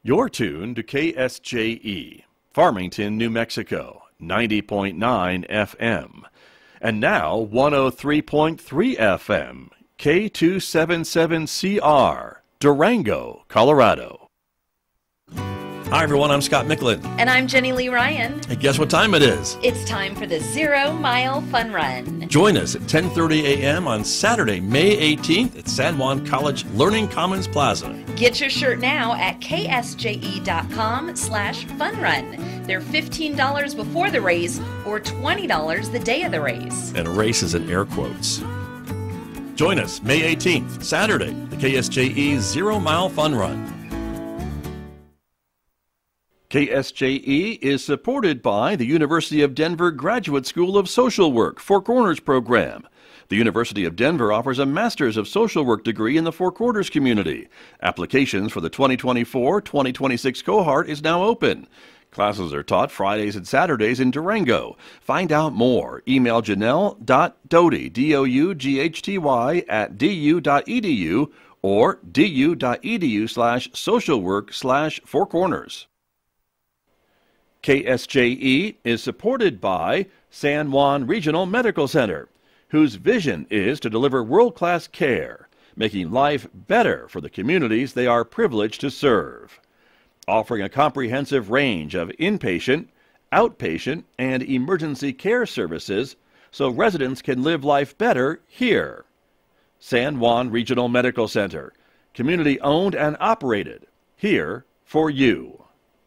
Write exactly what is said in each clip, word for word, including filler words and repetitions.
You're tuned to K S J E, Farmington, New Mexico, ninety point nine F M. And now one oh three point three F M, K two seventy-seven C R, Durango, Colorado. Hi, everyone. I'm Scott Micklin. And I'm Jenny Lee Ryan. And guess what time it is? It's time for the Zero Mile Fun Run. Join us at ten thirty a m on Saturday, May eighteenth at San Juan College Learning Commons Plaza. Get your shirt now at ksje.com slash fun run. They're fifteen dollars before the race or twenty dollars the day of the race. And race is in air quotes. Join us May eighteenth, Saturday, the K S J E Zero Mile Fun Run. K S J E is supported by the University of Denver Graduate School of Social Work Four Corners program. The University of Denver offers a Master's of Social Work degree in the Four Corners community. Applications for the twenty twenty-four twenty twenty-six cohort is now open. Classes are taught Fridays and Saturdays in Durango. Find out more. Email janelle.dougherty, D O U G H T Y, at du.edu or du.edu slash socialwork slash Four Corners. K S J E is supported by San Juan Regional Medical Center, whose vision is to deliver world-class care, making life better for the communities they are privileged to serve. Offering a comprehensive range of inpatient, outpatient, and emergency care services so residents can live life better here. San Juan Regional Medical Center, community-owned and operated, here for you.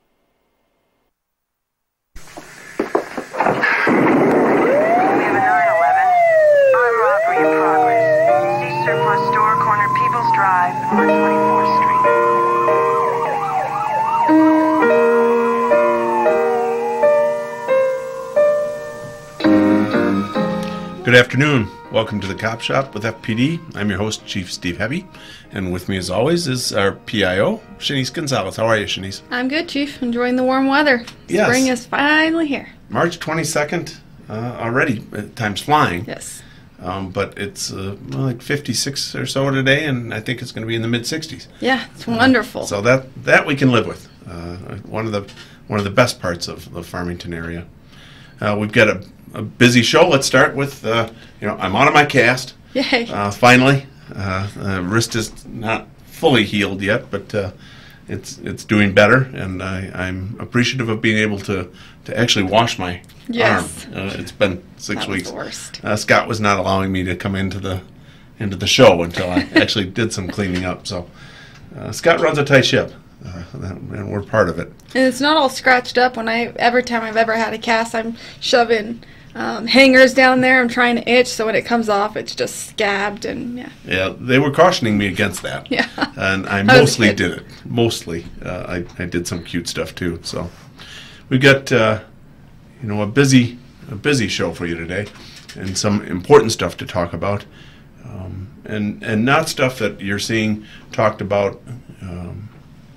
Good afternoon. Welcome to the Cop Shop with F P D. I'm your host, Chief Steve Heavy, and with me as always is our P I O, Shanice Gonzalez. How are you, Shanice? I'm good, Chief. Enjoying the warm weather. Yes. Spring is finally here. March twenty-second uh, already. Time's flying. Yes. Um, but it's uh, well, like fifty-six or so today, and I think it's going to be in the mid sixties. Yeah, it's wonderful. Uh, so that that we can live with. Uh, one of the one of the best parts of the Farmington area. Uh, we've got a, a busy show. Let's start with uh, you know I'm out of my cast. Yay! Uh, finally, uh, uh, wrist is not fully healed yet, but uh, it's it's doing better, and I, I'm appreciative of being able to, to actually wash my yes. arm. Uh, it's been six that weeks. Was the worst. Uh, Scott was not allowing me to come into the into the show until I actually did some cleaning up. So uh, Scott runs a tight ship, uh, and we're part of it. And it's not all scratched up. When I every time I've ever had a cast, I'm shoving um, hangers down there. I'm trying to itch, so when it comes off, it's just scabbed and yeah. Yeah, they were cautioning me against that. Yeah. And I I mostly was did it. Mostly, uh, I I did some cute stuff too. So we got uh, you know a busy a busy show for you today, and some important stuff to talk about, um, and and not stuff that you're seeing talked about um,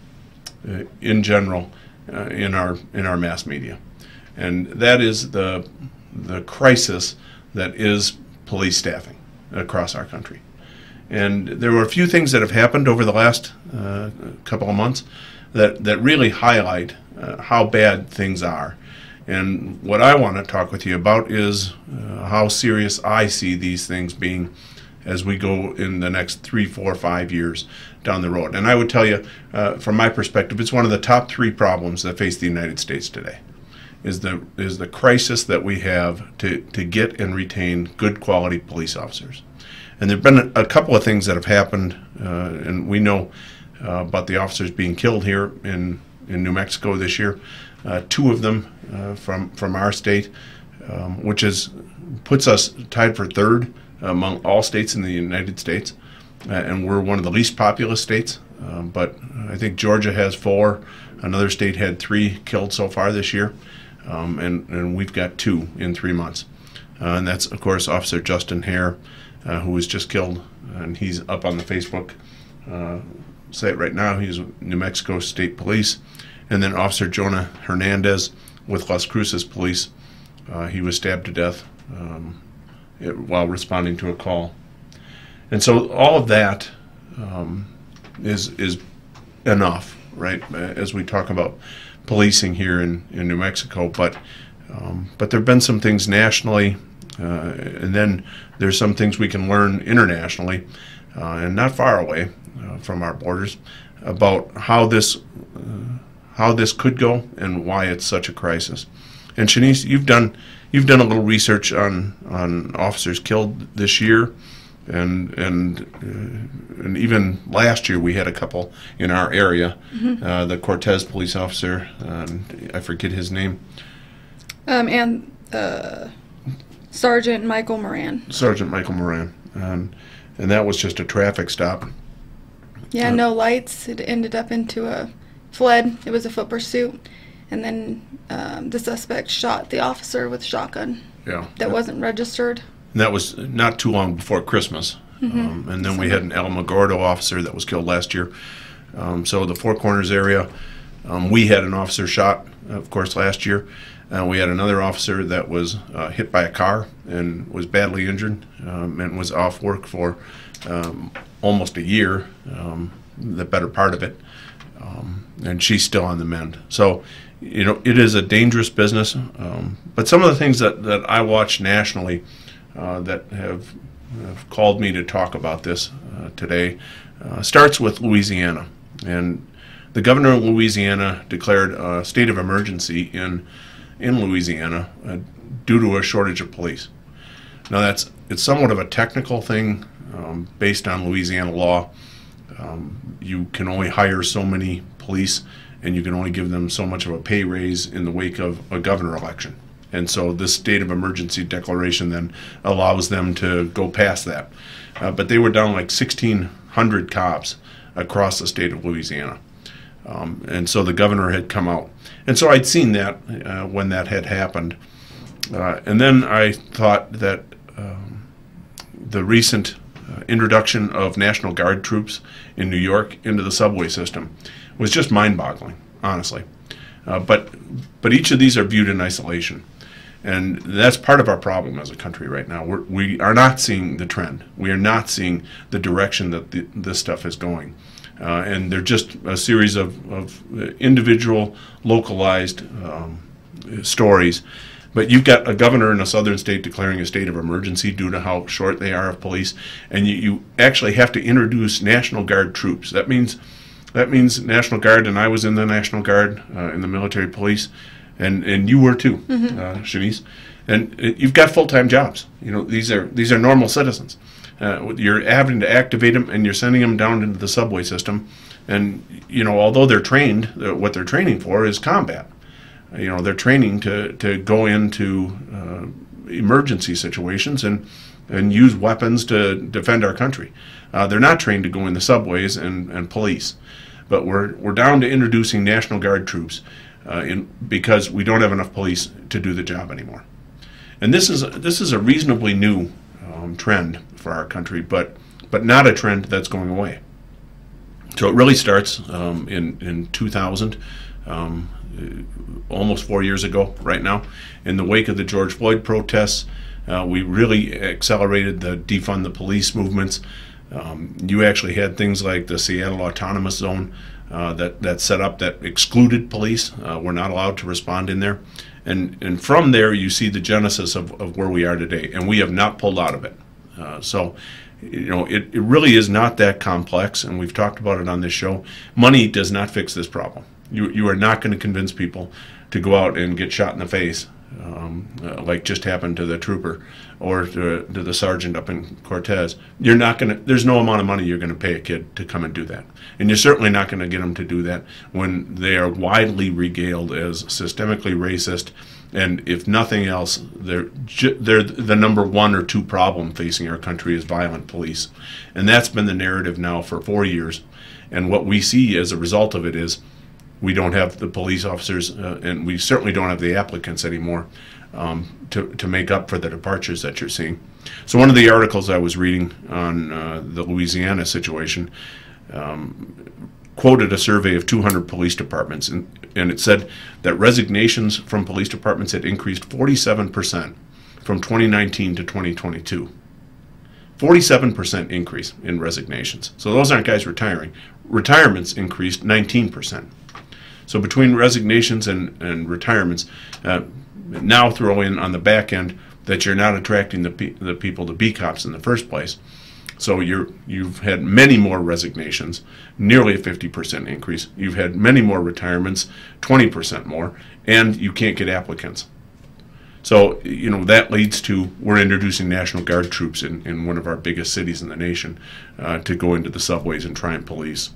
uh, in general uh, in our in our mass media, and that is the the crisis that is police staffing across our country. And there were a few things that have happened over the last uh, couple of months that, that really highlight uh, how bad things are. And what I want to talk with you about is uh, how serious I see these things being as we go in the next three, four, five years down the road. And I would tell you, uh, from my perspective, it's one of the top three problems that face the United States today. Is the is the crisis that we have to, to get and retain good quality police officers. And there have been a, a couple of things that have happened, uh, and we know uh, about the officers being killed here in, in New Mexico this year. Uh, two of them uh, from from our state, um, which is puts us tied for third among all states in the United States, uh, and we're one of the least populous states. Um, but I think Georgia has four. Another state had three killed so far this year. Um, and, and we've got two in three months. Uh, and that's, of course, Officer Justin Hare, uh, who was just killed, and he's up on the Facebook uh, site right now. He's New Mexico State Police. And then Officer Jonah Hernandez with Las Cruces Police. Uh, he was stabbed to death um, it, while responding to a call. And so all of that um, is is enough right, as we talk about policing here in, in New Mexico. But um, but there have been some things nationally, uh, and then there's some things we can learn internationally, uh, and not far away uh, from our borders, about how this uh, how this could go and why it's such a crisis. And Shanice, you've done you've done a little research on on officers killed this year, and and uh, and even last year we had a couple in our area. Mm-hmm. Uh, the Cortez police officer, um, I forget his name. Um, and uh, Sergeant Michael Moran. Sergeant Michael Moran, um, and that was just a traffic stop. Yeah, uh, no lights. It ended up into a fled. It was a foot pursuit, and then um, the suspect shot the officer with a shotgun. Yeah, that wasn't registered. And that was not too long before Christmas. Mm-hmm. Um, and then we had an Alamogordo officer that was killed last year. Um, so the Four Corners area, um, we had an officer shot, of course, last year. Uh, we had another officer that was uh, hit by a car and was badly injured, um, and was off work for um, almost a year, um, the better part of it. Um, and she's still on the mend. So, you know, it is a dangerous business. Um, but some of the things that, that I watch nationally uh, that have, have called me to talk about this uh, today uh, starts with Louisiana. And the governor of Louisiana declared a state of emergency in in Louisiana uh, due to a shortage of police. Now that's it's somewhat of a technical thing um, based on Louisiana law. Um, you can only hire so many police, and you can only give them so much of a pay raise in the wake of a governor election. And so this state of emergency declaration then allows them to go past that. Uh, but they were down like sixteen hundred cops across the state of Louisiana. Um, and so the governor had come out. And so I'd seen that uh, when that had happened. Uh, and then I thought that um, the recent uh, introduction of National Guard troops in New York into the subway system was just mind-boggling, honestly. Uh, but but each of these are viewed in isolation. And that's part of our problem as a country right now. We're, we are not seeing the trend. We are not seeing the direction that the, this stuff is going. Uh, and they're just a series of, of individual, localized um, stories. But you've got a governor in a southern state declaring a state of emergency due to how short they are of police, and you, you actually have to introduce National Guard troops. That means that means National Guard, and I was in the National Guard uh, in the military police, and, and you were too, mm-hmm. uh, Shanice. And uh, you've got full-time jobs. You know, these are these are normal citizens. Uh, you're having to activate them, and you're sending them down into the subway system. And, you know, although they're trained, uh, what they're training for is combat. Uh, you know, they're training to, to go into uh, emergency situations and, and use weapons to defend our country. Uh, they're not trained to go in the subways and, and police. But we're, we're down to introducing National Guard troops uh, in, because we don't have enough police to do the job anymore. And this is a, this is a reasonably new um, trend for our country, but but not a trend that's going away. So it really starts um, in in two thousand, um, almost four years ago, right now, in the wake of the George Floyd protests. Uh, we really accelerated the defund the police movements. Um, you actually had things like the Seattle Autonomous Zone uh, that that set up that excluded police. Uh, we're not allowed to respond in there. And and from there, you see the genesis of, of where we are today, and we have not pulled out of it. Uh, so, you know, it, it really is not that complex, and we've talked about it on this show. Money does not fix this problem. You you are not going to convince people to go out and get shot in the face, um, uh, like just happened to the trooper or to, to the sergeant up in Cortez. You're not going to. There's no amount of money you're going to pay a kid to come and do that, and you're certainly not going to get them to do that when they are widely regaled as systemically racist. And if nothing else, they're ju- they're the number one or two problem facing our country is violent police, and that's been the narrative now for four years. And what we see as a result of it is we don't have the police officers, uh, and we certainly don't have the applicants anymore um, to to make up for the departures that you're seeing. So one of the articles I was reading on uh, the Louisiana situation um, quoted a survey of two hundred police departments, and, and it said that resignations from police departments had increased forty-seven percent from twenty nineteen to twenty twenty-two. forty-seven percent increase in resignations. So those aren't guys retiring. retirements increased nineteen percent. So between resignations and, and retirements, uh, now throw in on the back end that you're not attracting the, pe- the people to be cops in the first place. So you're, you've had many more resignations, nearly a fifty percent increase. You've had many more retirements, twenty percent more, and you can't get applicants. So, you know, that leads to, we're introducing National Guard troops in, in one of our biggest cities in the nation uh, to go into the subways and try and police.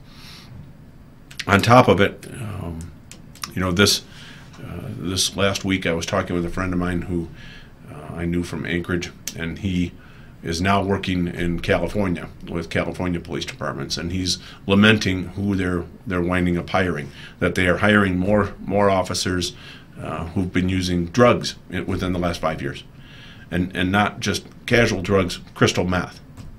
On top of it, um, you know, this uh, this last week I was talking with a friend of mine who uh, I knew from Anchorage, and he is now working in California with California police departments, and he's lamenting who they're they're winding up hiring, that they are hiring more more officers uh, who've been using drugs within the last five years, and and not just casual drugs, crystal meth.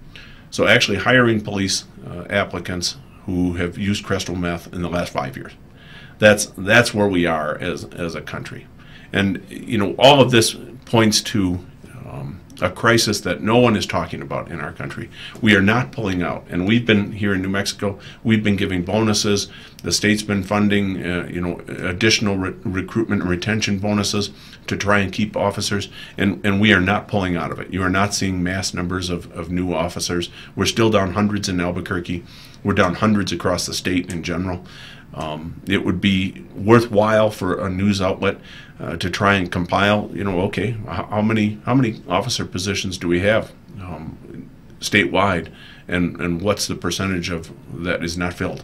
So actually hiring police uh, applicants who have used crystal meth in the last five years. That's that's where we are as as a country, and you know all of this points to um, a crisis that no one is talking about in our country. We are not pulling out, and we've been here in New Mexico. We've been giving bonuses. The state's been funding, uh, you know, additional re- recruitment and retention bonuses to try and keep officers, and, and we are not pulling out of it. You are not seeing mass numbers of, of new officers. We're still down hundreds in Albuquerque. We're down hundreds across the state in general. Um, it would be worthwhile for a news outlet uh, to try and compile, you know, okay, how, how many how many officer positions do we have um, statewide, and, and what's the percentage of that is not filled?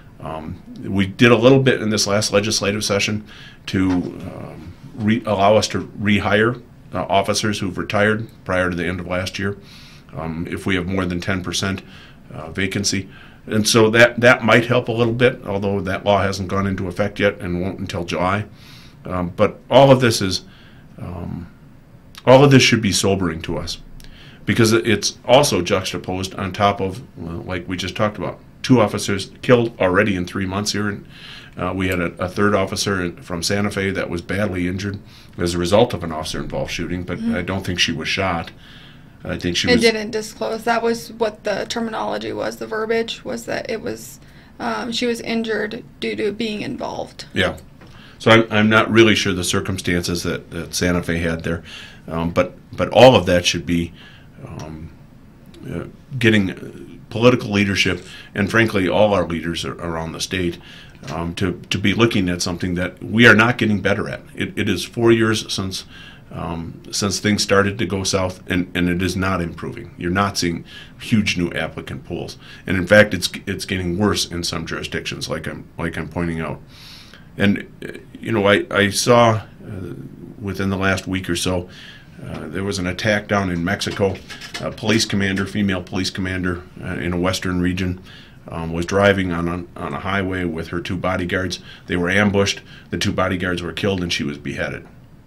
Um, we did a little bit in this last legislative session to um, re- allow us to rehire uh, officers who've retired prior to the end of last year, um, if we have more than ten percent uh, vacancy. And so that, that might help a little bit, although that law hasn't gone into effect yet and won't until July. Um, but all of this is, um, all of this should be sobering to us, because it's also juxtaposed on top of, well, like we just talked about, two officers killed already in three months here. And uh, we had a, a third officer in, from Santa Fe that was badly injured as a result of an officer-involved shooting, but mm-hmm. I don't think she was shot. I think she it was. It didn't disclose. That was what the terminology was. The verbiage was that it was, um, she was injured due to being involved. Yeah. So I'm, I'm not really sure the circumstances that, that Santa Fe had there, um, but but all of that should be um, uh, getting political leadership, and frankly all our leaders are, around the state um, to to be looking at something that we are not getting better at. It, it is four years since. Um, since things started to go south, and, and it is not improving. You're not seeing huge new applicant pools, and in fact, it's it's getting worse in some jurisdictions, like I'm like I'm pointing out. And uh, you know, I I saw uh, within the last week or so, uh, there was an attack down in Mexico. A police commander, female police commander uh, in a western region, um, was driving on a, on a highway with her two bodyguards. They were ambushed. The two bodyguards were killed, and she was beheaded.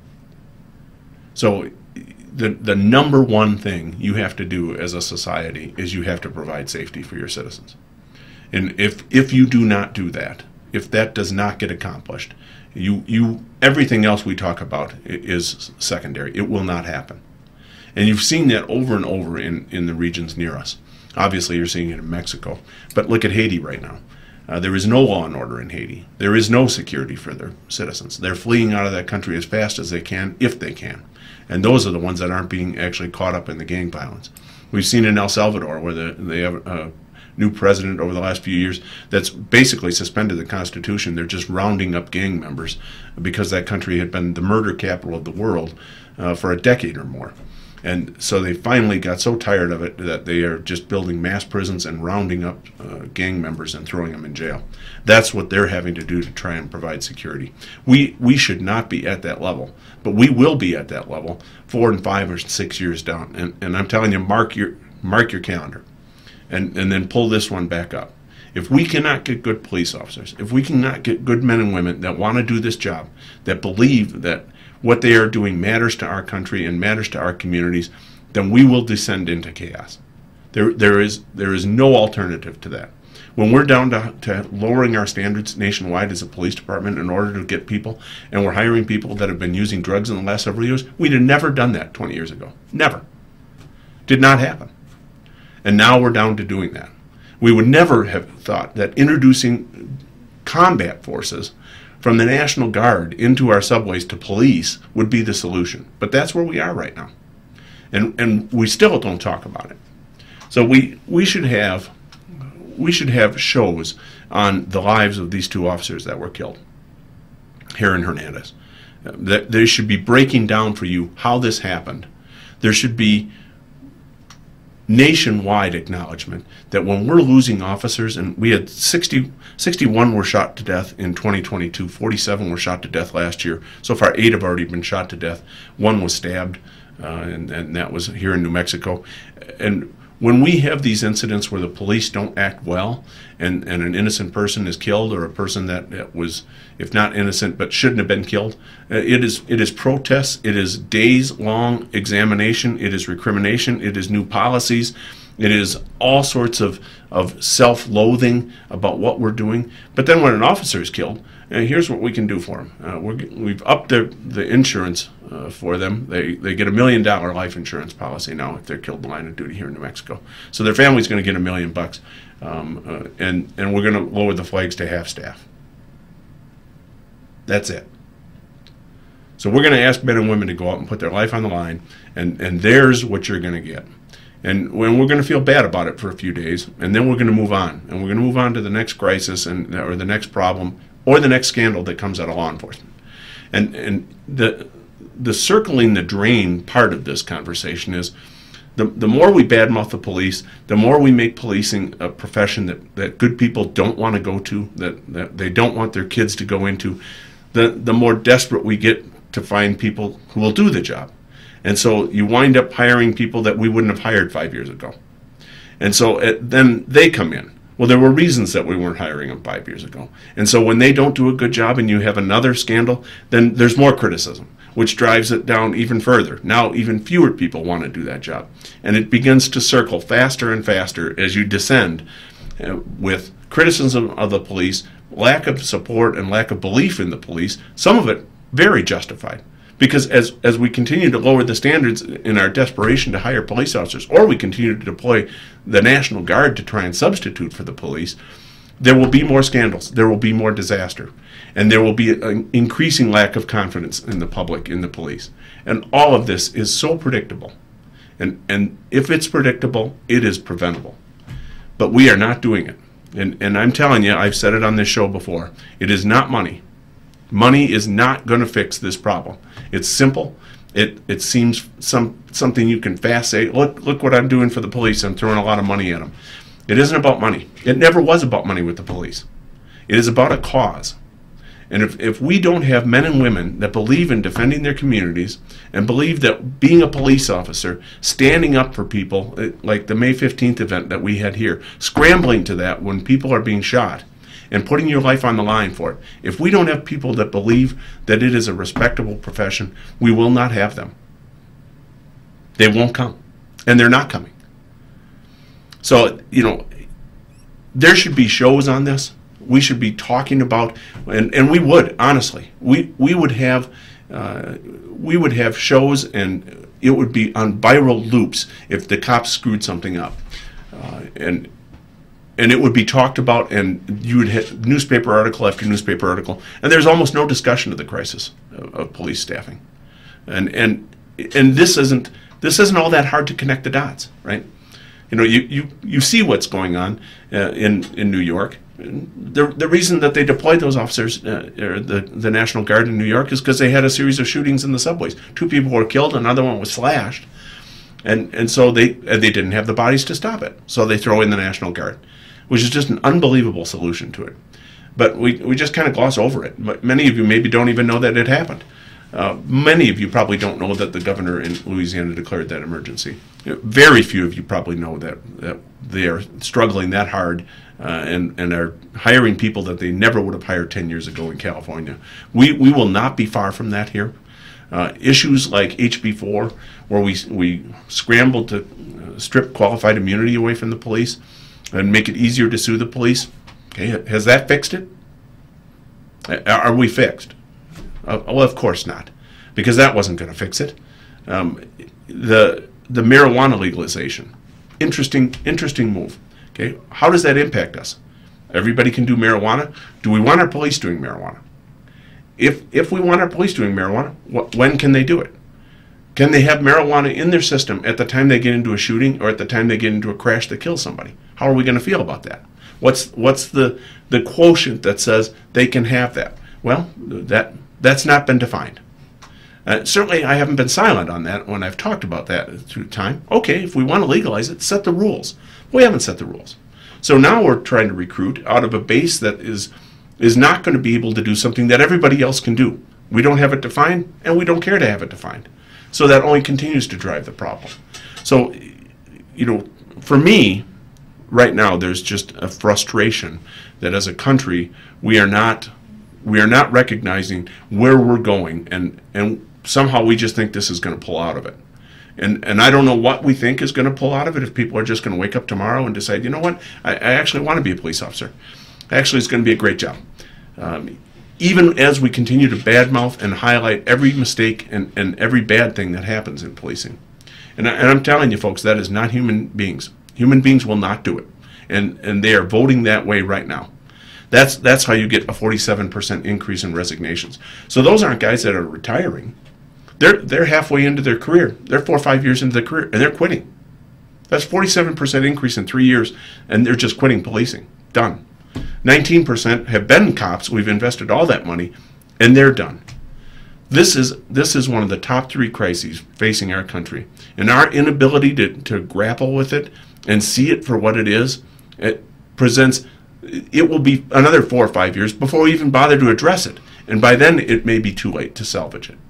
So the the number one thing you have to do as a society is you have to provide safety for your citizens. And if if you do not do that, if that does not get accomplished, you you everything else we talk about is secondary. It will not happen. And you've seen that over and over in, in the regions near us. Obviously, you're seeing it in Mexico. But look at Haiti right now. Uh, there is no law and order in Haiti. There is no security for their citizens. They're fleeing out of that country as fast as they can, if they can. And those are the ones that aren't being actually caught up in the gang violence. We've seen in El Salvador, where the, they have a new president over the last few years that's basically suspended the Constitution. They're just rounding up gang members because that country had been the murder capital of the world uh, for a decade or more. And so they finally got so tired of it that they are just building mass prisons and rounding up uh, gang members and throwing them in jail. That's what they're having to do to try and provide security. We we should not be at that level, but we will be at that level four and five or six years down. And, and I'm telling you, mark your mark your calendar, and, and then pull this one back up. If we cannot get good police officers, if we cannot get good men and women that want to do this job, that believe that what they are doing matters to our country and matters to our communities, then we will descend into chaos. There, there is there is no alternative to that. When we're down to, to lowering our standards nationwide as a police department in order to get people, and we're hiring people that have been using drugs in the last several years, we'd have never done that twenty years ago. Never. Did not happen. And now we're down to doing that. We would never have thought that introducing combat forces from the National Guard into our subways to police would be the solution. But that's where we are right now. And and we still don't talk about it. So we we should have we should have shows on the lives of these two officers that were killed here in Hernandez. Uh, that they should be breaking down for you how this happened. There should be nationwide acknowledgement that when we're losing officers, and we had sixty, sixty-one were shot to death in twenty twenty-two, forty-seven were shot to death last year. So far, eight have already been shot to death. One was stabbed, uh, and, and that was here in New Mexico. And when we have these incidents where the police don't act well, and, and an innocent person is killed, or a person that, that was, if not innocent, but shouldn't have been killed, uh, it is it is protests, it is days-long examination, it is recrimination, it is new policies, it is all sorts of, of self-loathing about what we're doing. But then when an officer is killed, uh, here's what we can do for them. Uh, we're, we've upped the, the insurance uh, for them. They they get a million dollar life insurance policy now if they're killed in the line of duty here in New Mexico. So their family's going to get a million bucks, um, uh, and and we're going to lower the flags to half staff. That's it. So we're going to ask men and women to go out and put their life on the line, and and there's what you're going to get. And when we're going to feel bad about it for a few days, and then we're going to move on, and we're going to move on to the next crisis and or the next problem or the next scandal that comes out of law enforcement. And and the the circling the drain part of this conversation is the the more we badmouth the police, the more we make policing a profession that, that good people don't want to go to, that, that they don't want their kids to go into, the the more desperate we get to find people who will do the job. And so you wind up hiring people that we wouldn't have hired five years ago. And so it, then they come in. Well, there were reasons that we weren't hiring them five years ago. And so when they don't do a good job and you have another scandal, then there's more criticism, which drives it down even further. Now even fewer people want to do that job. And it begins to circle faster and faster as you descend uh, with criticism of the police, lack of support and lack of belief in the police, some of it very justified. Because as as we continue to lower the standards in our desperation to hire police officers, or we continue to deploy the National Guard to try and substitute for the police, there will be more scandals, there will be more disaster, and there will be an increasing lack of confidence in the public, in the police. And all of this is so predictable. And, and if it's predictable, it is preventable. But we are not doing it. And, and I'm telling you, I've said it on this show before, it is not money. Money is not going to fix this problem. It's simple. It it seems some something you can fast say, look look what I'm doing for the police. I'm throwing a lot of money at them. It isn't about money. It never was about money with the police. It is about a cause. And if, if we don't have men and women that believe in defending their communities and believe that being a police officer, standing up for people, like the May fifteenth event that we had here, scrambling to that when people are being shot, and putting your life on the line for it. If we don't have people that believe that it is a respectable profession, we will not have them. They won't come. And they're not coming. So, you know, there should be shows on this. We should be talking about, and, and we would, honestly, we, we would have uh, we would have shows, and it would be on viral loops if the cops screwed something up. Uh, and And it would be talked about, and you would hit newspaper article after newspaper article, and there's almost no discussion of the crisis of, of police staffing, and and and this isn't this isn't all that hard to connect the dots, right? You know, you you, you see what's going on uh, in in New York. The the reason that they deployed those officers, uh, or the the National Guard in New York, is because they had a series of shootings in the subways. Two people were killed, another one was slashed, and and so they and they didn't have the bodies to stop it, so they throw in the National Guard, which is just an unbelievable solution to it. But we, we just kind of gloss over it. But many of you maybe don't even know that it happened. Uh, many of you probably don't know that the governor in Louisiana declared that emergency. Very few of you probably know that, that they are struggling that hard uh, and, and are hiring people that they never would have hired ten years ago in California. We, we will not be far from that here. Uh, issues like H B four, where we, we scrambled to strip qualified immunity away from the police and make it easier to sue the police. Okay, has that fixed it? Are we fixed? Uh, well, of course not, because that wasn't going to fix it. Um, the the marijuana legalization, interesting interesting move. Okay, how does that impact us? Everybody can do marijuana. Do we want our police doing marijuana? If if we want our police doing marijuana, wh- when can they do it? Can they have marijuana in their system at the time they get into a shooting or at the time they get into a crash that kills somebody? How are we going to feel about that? What's what's the the quotient that says they can have that? Well, that that's not been defined. Uh, certainly, I haven't been silent on that when I've talked about that through time. Okay, if we want to legalize it, set the rules. We haven't set the rules. So now we're trying to recruit out of a base that is is not going to be able to do something that everybody else can do. We don't have it defined, and we don't care to have it defined. So that only continues to drive the problem. So, you know, for me, right now, there's just a frustration that as a country, we are not we are not recognizing where we're going, and, and somehow we just think this is going to pull out of it. And and I don't know what we think is going to pull out of it, if people are just going to wake up tomorrow and decide, you know what, I, I actually want to be a police officer. Actually, it's going to be a great job. Um, even as we continue to badmouth and highlight every mistake and, and every bad thing that happens in policing. And, I, and I'm telling you, folks, that is not human beings. Human beings will not do it. And, and they are voting that way right now. That's, that's how you get a forty-seven percent increase in resignations. So those aren't guys that are retiring. They're, they're halfway into their career. They're four or five years into their career, and they're quitting. That's forty-seven percent increase in three years, and they're just quitting policing. Done. nineteen percent have been cops. We've invested all that money, and they're done. This is this is one of the top three crises facing our country. And our inability to, to grapple with it and see it for what it is, it presents, it will be another four or five years before we even bother to address it. And by then, it may be too late to salvage it.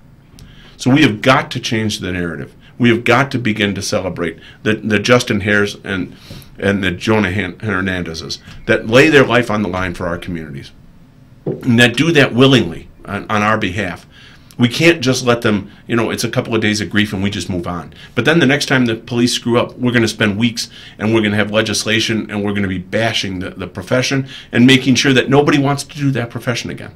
So we have got to change the narrative. We have got to begin to celebrate the, the Justin Hares and and the Jonah Hernandezes that lay their life on the line for our communities, and that do that willingly on, on our behalf. We can't just let them, you know, it's a couple of days of grief and we just move on. But then the next time the police screw up, we're going to spend weeks and we're going to have legislation and we're going to be bashing the, the profession and making sure that nobody wants to do that profession again.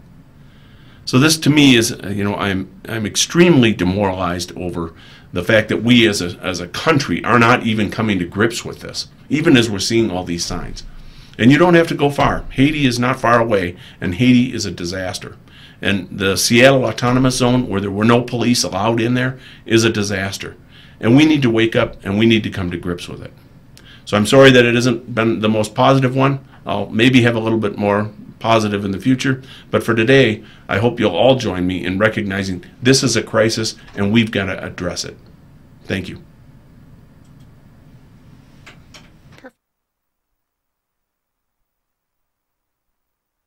So this to me is, you know, I'm I'm extremely demoralized over the fact that we as a as a country are not even coming to grips with this, even as we're seeing all these signs. And you don't have to go far. Haiti is not far away, and Haiti is a disaster. And the Seattle Autonomous Zone, where there were no police allowed in there, is a disaster. And we need to wake up, and we need to come to grips with it. So I'm sorry that it hasn't been the most positive one. I'll maybe have a little bit more positive in the future. But for today, I hope you'll all join me in recognizing this is a crisis, and we've got to address it. Thank you.